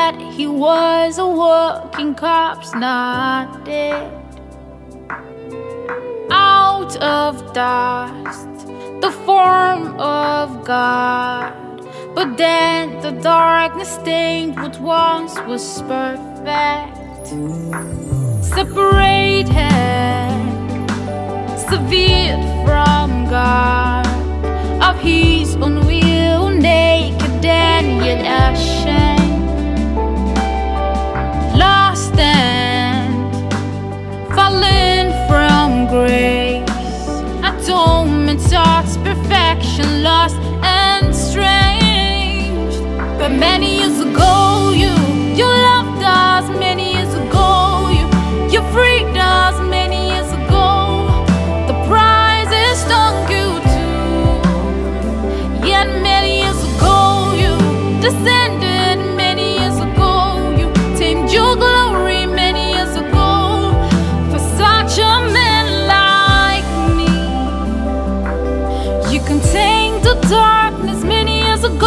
that he was a working corpse, not dead. Out of dust, the form of God. But then the darkness stained what once was perfect. Separated, severed from God, of his own will, naked and yet ashamed. Lost and fallen from grace. Atonement sought perfection, lost and strange. But many years ago, you loved us. Many years ago, you freed us. Many years ago, the prize is on you too. Yet many years ago, you descended. Many years ago, you tamed your glory. Many years ago, for such a man like me, you contained the darkness. Many years ago,